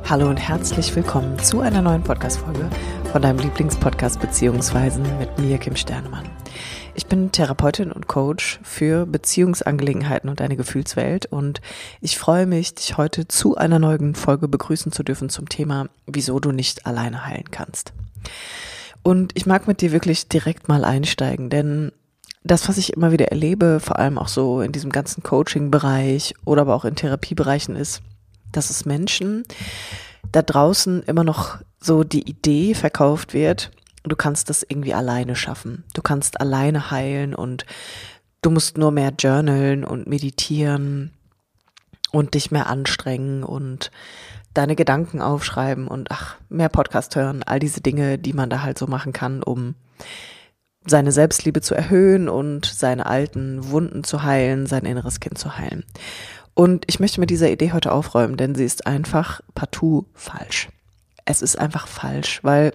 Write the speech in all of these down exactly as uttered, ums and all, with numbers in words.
Hallo und herzlich willkommen zu einer neuen Podcast-Folge von deinem Lieblingspodcast Beziehungsweisen mit mir, Kim Sternemann. Ich bin Therapeutin und Coach für Beziehungsangelegenheiten und deine Gefühlswelt und ich freue mich, dich heute zu einer neuen Folge begrüßen zu dürfen zum Thema, wieso du nicht alleine heilen kannst. Und ich mag mit dir wirklich direkt mal einsteigen, denn das, was ich immer wieder erlebe, vor allem auch so in diesem ganzen Coaching-Bereich oder aber auch in Therapiebereichen ist, dass es Menschen da draußen immer noch so die Idee verkauft wird, du kannst das irgendwie alleine schaffen. Du kannst alleine heilen und du musst nur mehr journalen und meditieren und dich mehr anstrengen und deine Gedanken aufschreiben und ach, mehr Podcast hören. All diese Dinge, die man da halt so machen kann, um seine Selbstliebe zu erhöhen und seine alten Wunden zu heilen, sein inneres Kind zu heilen. Und ich möchte mit dieser Idee heute aufräumen, denn sie ist einfach partout falsch. Es ist einfach falsch, weil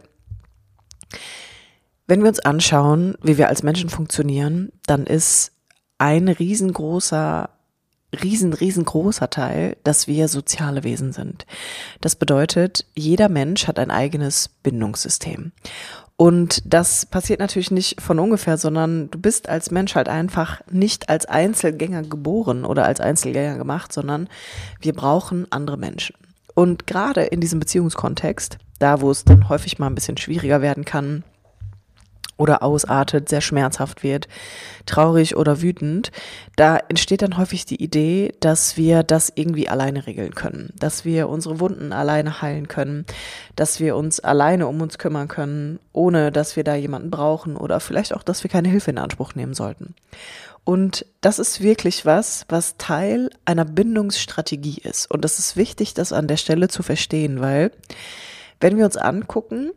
wenn wir uns anschauen, wie wir als Menschen funktionieren, dann ist ein riesengroßer, riesen, riesengroßer Teil, dass wir soziale Wesen sind. Das bedeutet, jeder Mensch hat ein eigenes Bindungssystem. Und das passiert natürlich nicht von ungefähr, sondern du bist als Mensch halt einfach nicht als Einzelgänger geboren oder als Einzelgänger gemacht, sondern wir brauchen andere Menschen. Und gerade in diesem Beziehungskontext, da wo es dann häufig mal ein bisschen schwieriger werden kann oder ausartet, sehr schmerzhaft wird, traurig oder wütend, da entsteht dann häufig die Idee, dass wir das irgendwie alleine regeln können, dass wir unsere Wunden alleine heilen können, dass wir uns alleine um uns kümmern können, ohne dass wir da jemanden brauchen oder vielleicht auch, dass wir keine Hilfe in Anspruch nehmen sollten. Und das ist wirklich was, was Teil einer Bindungsstrategie ist. Und das ist wichtig, das an der Stelle zu verstehen, weil wenn wir uns angucken,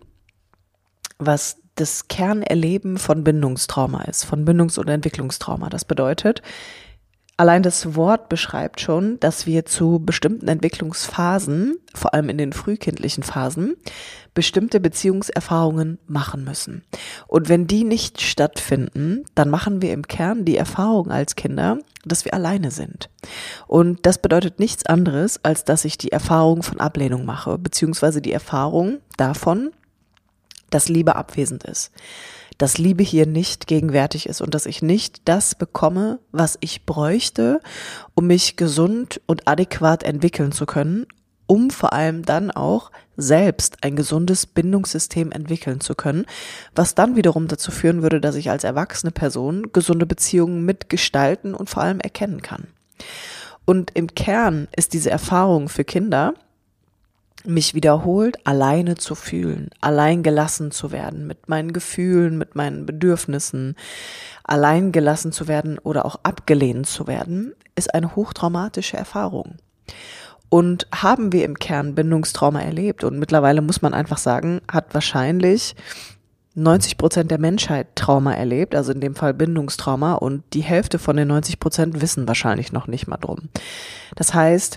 was das Kernerleben von Bindungstrauma ist, von Bindungs- oder Entwicklungstrauma. Das bedeutet, allein das Wort beschreibt schon, dass wir zu bestimmten Entwicklungsphasen, vor allem in den frühkindlichen Phasen, bestimmte Beziehungserfahrungen machen müssen. Und wenn die nicht stattfinden, dann machen wir im Kern die Erfahrung als Kinder, dass wir alleine sind. Und das bedeutet nichts anderes, als dass ich die Erfahrung von Ablehnung mache, beziehungsweise die Erfahrung davon, dass Liebe abwesend ist, dass Liebe hier nicht gegenwärtig ist und dass ich nicht das bekomme, was ich bräuchte, um mich gesund und adäquat entwickeln zu können, um vor allem dann auch selbst ein gesundes Bindungssystem entwickeln zu können, was dann wiederum dazu führen würde, dass ich als erwachsene Person gesunde Beziehungen mitgestalten und vor allem erkennen kann. Und im Kern ist diese Erfahrung für Kinder, mich wiederholt alleine zu fühlen, allein gelassen zu werden mit meinen Gefühlen, mit meinen Bedürfnissen, allein gelassen zu werden oder auch abgelehnt zu werden, ist eine hochtraumatische Erfahrung. Und haben wir im Kern Bindungstrauma erlebt und mittlerweile muss man einfach sagen, hat wahrscheinlich neunzig Prozent der Menschheit Trauma erlebt, also in dem Fall Bindungstrauma und die Hälfte von den neunzig Prozent wissen wahrscheinlich noch nicht mal drum. Das heißt,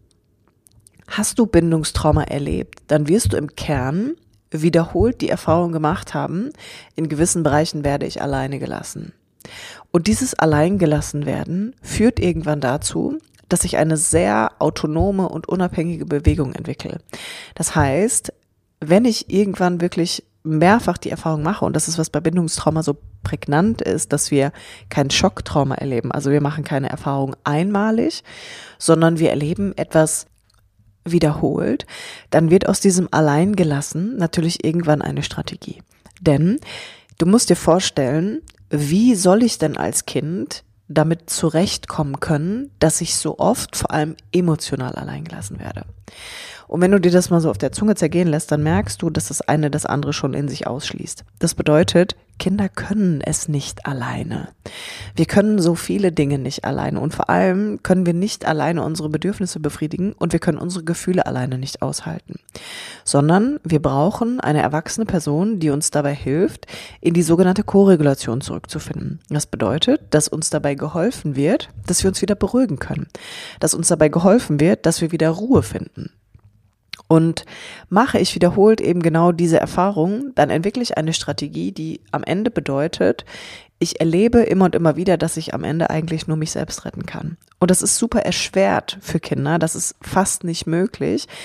hast du Bindungstrauma erlebt, dann wirst du im Kern wiederholt die Erfahrung gemacht haben, in gewissen Bereichen werde ich alleine gelassen. Und dieses Alleingelassenwerden führt irgendwann dazu, dass ich eine sehr autonome und unabhängige Bewegung entwickle. Das heißt, wenn ich irgendwann wirklich mehrfach die Erfahrung mache, und das ist, was bei Bindungstrauma so prägnant ist, dass wir kein Schocktrauma erleben, also wir machen keine Erfahrung einmalig, sondern wir erleben etwas wiederholt, dann wird aus diesem Alleingelassen natürlich irgendwann eine Strategie. Denn du musst dir vorstellen, wie soll ich denn als Kind damit zurechtkommen können, dass ich so oft vor allem emotional alleingelassen werde. Und wenn du dir das mal so auf der Zunge zergehen lässt, dann merkst du, dass das eine das andere schon in sich ausschließt. Das bedeutet, Kinder können es nicht alleine. Wir können so viele Dinge nicht alleine und vor allem können wir nicht alleine unsere Bedürfnisse befriedigen und wir können unsere Gefühle alleine nicht aushalten, sondern wir brauchen eine erwachsene Person, die uns dabei hilft, in die sogenannte Koregulation zurückzufinden. Das bedeutet, dass uns dabei geholfen wird, dass wir uns wieder beruhigen können, dass uns dabei geholfen wird, dass wir wieder Ruhe finden. Und mache ich wiederholt eben genau diese Erfahrung, dann entwickle ich eine Strategie, die am Ende bedeutet, ich erlebe immer und immer wieder, dass ich am Ende eigentlich nur mich selbst retten kann. Und das ist super erschwert für Kinder, das ist fast nicht möglich.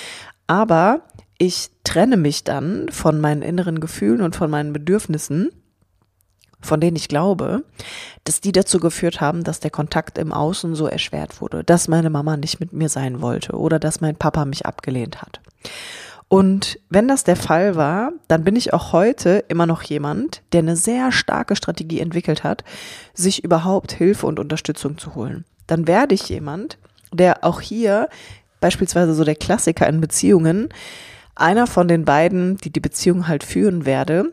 aber ich trenne mich dann von meinen inneren Gefühlen und von meinen Bedürfnissen, von denen ich glaube, dass die dazu geführt haben, dass der Kontakt im Außen so erschwert wurde, dass meine Mama nicht mit mir sein wollte oder dass mein Papa mich abgelehnt hat. Und wenn das der Fall war, dann bin ich auch heute immer noch jemand, der eine sehr starke Strategie entwickelt hat, sich überhaupt Hilfe und Unterstützung zu holen. Dann werde ich jemand, der auch hier, beispielsweise so der Klassiker in Beziehungen, einer von den beiden, die die Beziehung halt führen werde,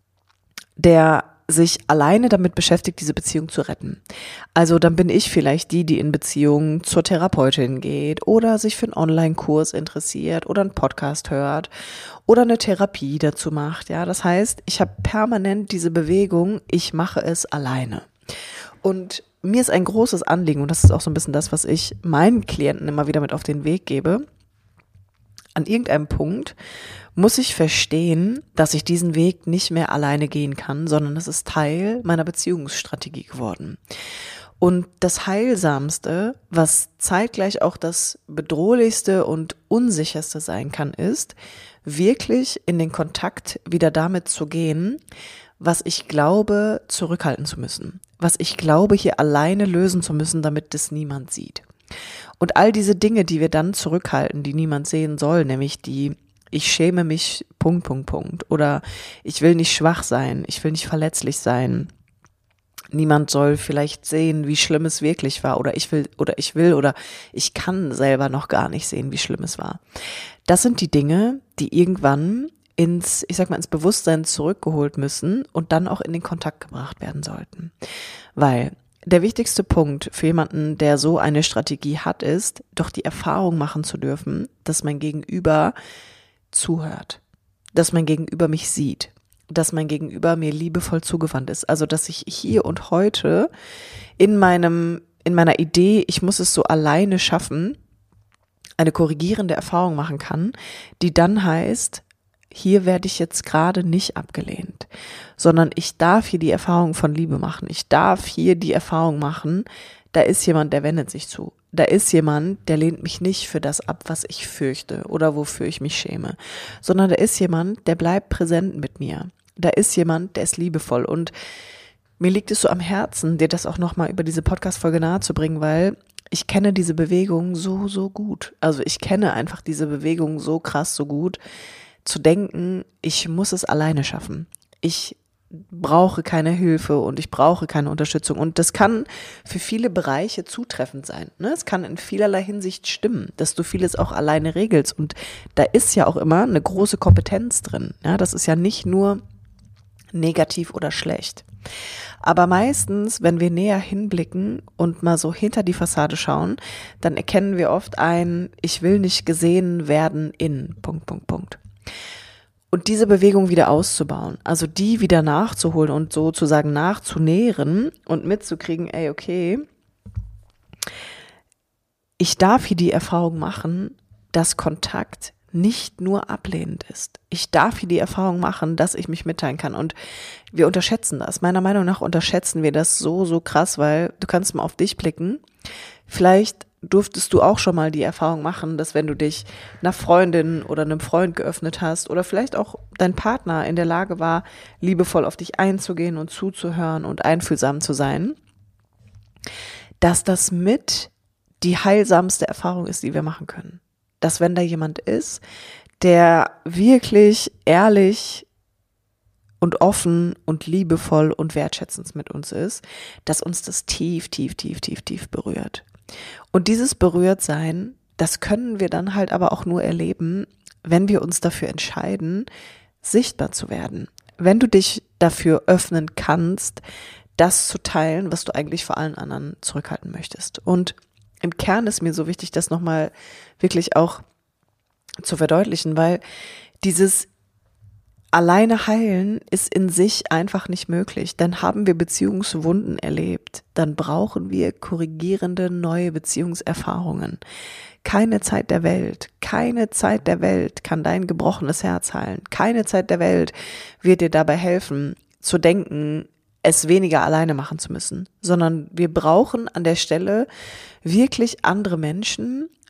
der sich alleine damit beschäftigt, diese Beziehung zu retten. Also dann bin ich vielleicht die, die in Beziehungen zur Therapeutin geht oder sich für einen Online-Kurs interessiert oder einen Podcast hört oder eine Therapie dazu macht. Ja, das heißt, ich habe permanent diese Bewegung, ich mache es alleine. Und mir ist ein großes Anliegen, und das ist auch so ein bisschen das, was ich meinen Klienten immer wieder mit auf den Weg gebe. An irgendeinem Punkt muss ich verstehen, dass ich diesen Weg nicht mehr alleine gehen kann, sondern es ist Teil meiner Beziehungsstrategie geworden. Und das Heilsamste, was zeitgleich auch das Bedrohlichste und Unsicherste sein kann, ist, wirklich in den Kontakt wieder damit zu gehen, was ich glaube, zurückhalten zu müssen, was ich glaube, hier alleine lösen zu müssen, damit das niemand sieht. Und all diese Dinge, die wir dann zurückhalten, die niemand sehen soll, nämlich die ich schäme mich, Punkt, Punkt, Punkt. Oder ich will nicht schwach sein, ich will nicht verletzlich sein. Niemand soll vielleicht sehen, wie schlimm es wirklich war. Oder ich will, oder ich will, oder ich kann selber noch gar nicht sehen, wie schlimm es war. Das sind die Dinge, die irgendwann ins, ich sag mal, ins Bewusstsein zurückgeholt müssen und dann auch in den Kontakt gebracht werden sollten. Weil der wichtigste Punkt für jemanden, der so eine Strategie hat, ist, doch die Erfahrung machen zu dürfen, dass mein Gegenüber zuhört, dass mein Gegenüber mich sieht, dass mein Gegenüber mir liebevoll zugewandt ist. Also, dass ich hier und heute in meinem, in meiner Idee, ich muss es so alleine schaffen, eine korrigierende Erfahrung machen kann, die dann heißt, hier werde ich jetzt gerade nicht abgelehnt, sondern ich darf hier die Erfahrung von Liebe machen. Ich darf hier die Erfahrung machen, da ist jemand, der wendet sich zu. Da ist jemand, der lehnt mich nicht für das ab, was ich fürchte oder wofür ich mich schäme, sondern da ist jemand, der bleibt präsent mit mir. Da ist jemand, der ist liebevoll, und mir liegt es so am Herzen, dir das auch nochmal über diese Podcast-Folge nahezubringen, weil ich kenne diese Bewegung so, so gut. Also ich kenne einfach diese Bewegung so krass, so gut, zu denken, ich muss es alleine schaffen. Ich brauche keine Hilfe und ich brauche keine Unterstützung. Und das kann für viele Bereiche zutreffend sein. Ne? Es kann in vielerlei Hinsicht stimmen, dass du vieles auch alleine regelst. Und da ist ja auch immer eine große Kompetenz drin. Ja? Das ist ja nicht nur negativ oder schlecht. Aber meistens, wenn wir näher hinblicken und mal so hinter die Fassade schauen, dann erkennen wir oft ein, ich will nicht gesehen werden in Punkt, Punkt, Punkt. Und diese Bewegung wieder auszubauen, also die wieder nachzuholen und sozusagen nachzunähren und mitzukriegen, ey, okay, ich darf hier die Erfahrung machen, dass Kontakt nicht nur ablehnend ist. Ich darf hier die Erfahrung machen, dass ich mich mitteilen kann, und wir unterschätzen das. Meiner Meinung nach unterschätzen wir das so, so krass, weil du kannst mal auf dich blicken. Vielleicht durftest du auch schon mal die Erfahrung machen, dass wenn du dich einer Freundin oder einem Freund geöffnet hast oder vielleicht auch dein Partner in der Lage war, liebevoll auf dich einzugehen und zuzuhören und einfühlsam zu sein, dass das mit die heilsamste Erfahrung ist, die wir machen können. Dass wenn da jemand ist, der wirklich ehrlich und offen und liebevoll und wertschätzend mit uns ist, dass uns das tief, tief, tief, tief, tief berührt. Und dieses Berührtsein, das können wir dann halt aber auch nur erleben, wenn wir uns dafür entscheiden, sichtbar zu werden. Wenn du dich dafür öffnen kannst, das zu teilen, was du eigentlich vor allen anderen zurückhalten möchtest. Und im Kern ist mir so wichtig, das nochmal wirklich auch zu verdeutlichen, weil dieses alleine heilen ist in sich einfach nicht möglich. Dann haben wir Beziehungswunden erlebt. Dann brauchen wir korrigierende neue Beziehungserfahrungen. Keine Zeit der Welt, keine Zeit der Welt kann dein gebrochenes Herz heilen. Keine Zeit der Welt wird dir dabei helfen, zu denken, es weniger alleine machen zu müssen, sondern wir brauchen an der Stelle wirklich andere Menschen,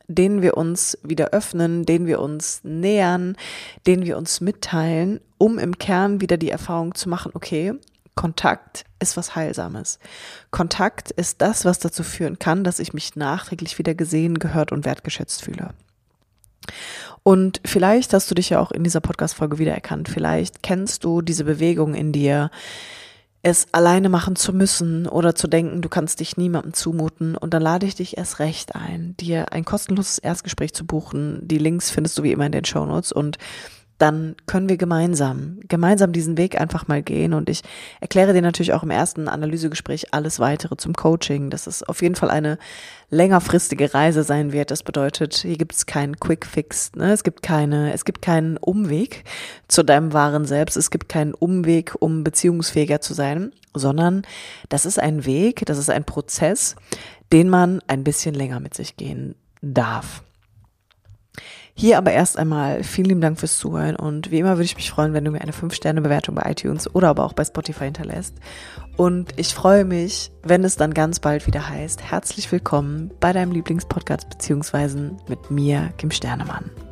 denen wir uns wieder öffnen, denen wir uns nähern, denen wir uns mitteilen, um im Kern wieder die Erfahrung zu machen, okay, Kontakt ist was Heilsames. Kontakt ist das, was dazu führen kann, dass ich mich nachträglich wieder gesehen, gehört und wertgeschätzt fühle. Und vielleicht hast du dich ja auch in dieser Podcast-Folge wiedererkannt. Vielleicht kennst du diese Bewegung in dir, es alleine machen zu müssen oder zu denken, du kannst dich niemandem zumuten. Und dann lade ich dich erst recht ein, dir ein kostenloses Erstgespräch zu buchen. Die Links findest du wie immer in den Shownotes und dann können wir gemeinsam, gemeinsam diesen Weg einfach mal gehen. Und ich erkläre dir natürlich auch im ersten Analysegespräch alles weitere zum Coaching, dass es auf jeden Fall eine längerfristige Reise sein wird. Das bedeutet, hier gibt es keinen Quick Fix, ne? Es gibt keine, es gibt keinen Umweg zu deinem wahren Selbst. Es gibt keinen Umweg, um beziehungsfähiger zu sein, sondern das ist ein Weg, das ist ein Prozess, den man ein bisschen länger mit sich gehen darf. Hier aber erst einmal vielen lieben Dank fürs Zuhören und wie immer würde ich mich freuen, wenn du mir eine fünf Sterne Bewertung bei iTunes oder aber auch bei Spotify hinterlässt. Und ich freue mich, wenn es dann ganz bald wieder heißt, herzlich willkommen bei deinem Lieblingspodcast beziehungsweise mit mir, Kim Sternemann.